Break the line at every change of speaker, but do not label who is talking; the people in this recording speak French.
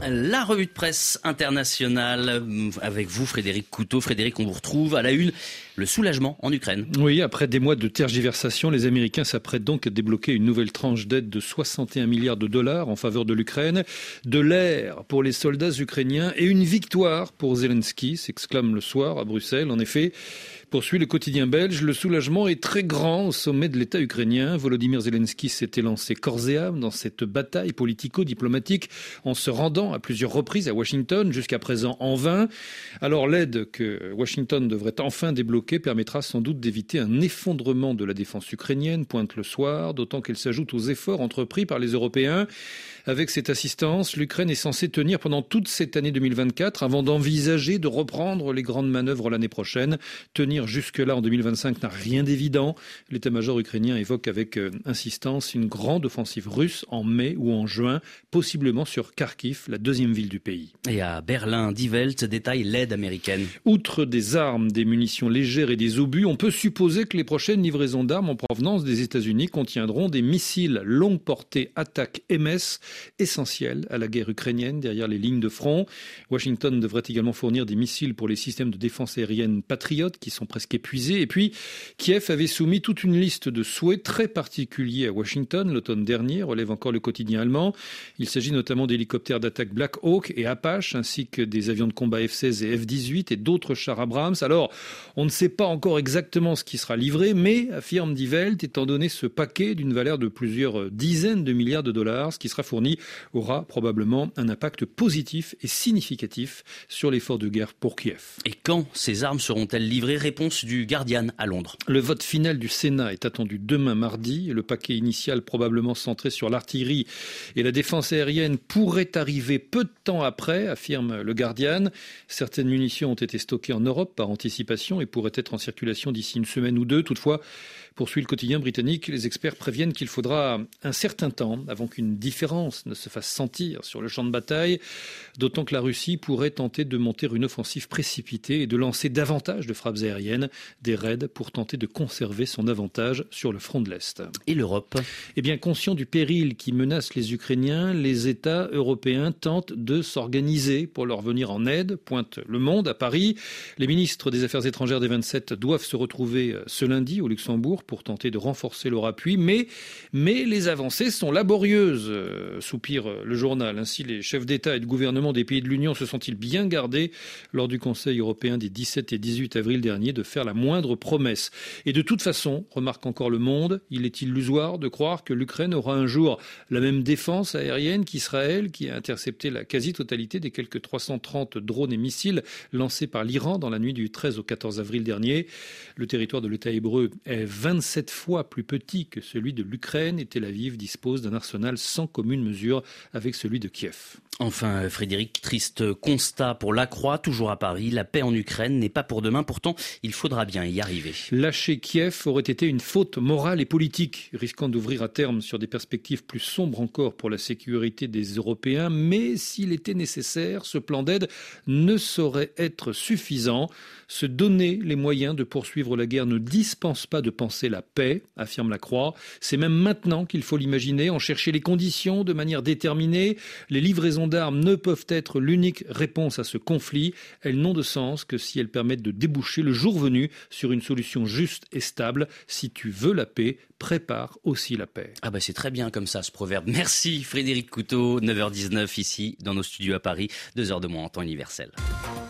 La revue de presse internationale avec vous, Frédéric Couteau. Frédéric, on vous retrouve à la une. Le soulagement en Ukraine.
Oui, après des mois de tergiversation, les Américains s'apprêtent donc à débloquer une nouvelle tranche d'aide de 61 milliards de dollars en faveur de l'Ukraine. De l'air pour les soldats ukrainiens et une victoire pour Zelensky, s'exclame le soir à Bruxelles. En effet, poursuit le quotidien belge, le soulagement est très grand au sommet de l'État ukrainien. Volodymyr Zelensky s'était lancé corps et âme dans cette bataille politico-diplomatique en se rendant à plusieurs reprises à Washington, jusqu'à présent en vain. Alors l'aide que Washington devrait enfin débloquer permettra sans doute d'éviter un effondrement de la défense ukrainienne, pointe le soir, d'autant qu'elle s'ajoute aux efforts entrepris par les Européens. Avec cette assistance, l'Ukraine est censée tenir pendant toute cette année 2024 avant d'envisager de reprendre les grandes manœuvres l'année prochaine. Tenir jusque-là en 2025 n'a rien d'évident. L'état-major ukrainien évoque avec insistance une grande offensive russe en mai ou en juin, possiblement sur Kharkiv, la deuxième ville du pays.
Et à Berlin, Die Welt détaille l'aide américaine.
Outre des armes, des munitions légères et des obus, on peut supposer que les prochaines livraisons d'armes en provenance des États-Unis contiendront des missiles longue portée attaque MS, essentiels à la guerre ukrainienne derrière les lignes de front. Washington devrait également fournir des missiles pour les systèmes de défense aérienne Patriot qui sont presque épuisés. Et puis, Kiev avait soumis toute une liste de souhaits très particuliers à Washington l'automne dernier, relève encore le quotidien allemand. Il s'agit notamment d'hélicoptères d'attaque Black Hawk et Apache, ainsi que des avions de combat F-16 et F-18 et d'autres chars Abrams. Alors, on ne sait pas encore exactement ce qui sera livré, mais, affirme Die Welt, étant donné ce paquet d'une valeur de plusieurs dizaines de milliards de dollars, ce qui sera fourni aura probablement un impact positif et significatif sur l'effort de guerre pour Kiev.
Et quand ces armes seront-elles livrées? Réponse du Guardian à Londres.
Le vote final du Sénat est attendu demain mardi. Le paquet initial, probablement centré sur l'artillerie et la défense aérienne, pourrait arriver peu de temps après, affirme le Guardian. Certaines munitions ont été stockées en Europe par anticipation et pourraient être en circulation d'ici une semaine ou deux. Toutefois, poursuit le quotidien britannique, les experts préviennent qu'il faudra un certain temps avant qu'une différence ne se fasse sentir sur le champ de bataille, d'autant que la Russie pourrait tenter de monter une offensive précipitée et de lancer davantage de frappes aériennes, des raids pour tenter de conserver son avantage sur le front de l'Est.
Et l'Europe?
Eh bien, conscient du péril qui menace les Ukrainiens, les États européens tentent de s'organiser pour leur venir en aide, pointe Le Monde à Paris. Les ministres des Affaires étrangères des 27 doivent se retrouver ce lundi au Luxembourg pour tenter de renforcer leur appui, mais les avancées sont laborieuses, soupire le journal. Ainsi, les chefs d'État et de gouvernement des pays de l'Union se sont-ils bien gardés lors du Conseil européen des 17 et 18 avril dernier de faire la moindre promesse. Et de toute façon, remarque encore Le Monde, il est illusoire de croire que l'Ukraine aura un jour la même défense aérienne qu'Israël, qui a intercepté la quasi-totalité des quelques 330 drones et missiles lancés par l'Iran dans la nuit du 13 au 14 avril dernier. Le territoire de l'État hébreu est 27 fois plus petit que celui de l'Ukraine et Tel Aviv dispose d'un arsenal sans commune mesure avec celui de Kiev.
Enfin, Frédéric, triste constat pour La Croix, toujours à Paris. La paix en Ukraine n'est pas pour demain, pourtant il faudra bien y arriver.
Lâcher Kiev aurait été une faute morale et politique, risquant d'ouvrir à terme sur des perspectives plus sombres encore pour la sécurité des Européens. Mais s'il était nécessaire, ce plan d'aide ne saurait être suffisant. Se donner les moyens de poursuivre la guerre ne dispense pas de penser la paix, affirme La Croix. C'est même maintenant qu'il faut l'imaginer, en chercher les conditions de manière déterminée. Les livraisons d'armes ne peuvent être l'unique réponse à ce conflit. Elles n'ont de sens que si elles permettent de déboucher le jour venu sur une solution juste et stable. Si tu veux la paix, prépare aussi la paix.
Ah bah c'est très bien comme ça ce proverbe. Merci Frédéric Couteau, 9h19 ici dans nos studios à Paris, 2h de moins en temps universel.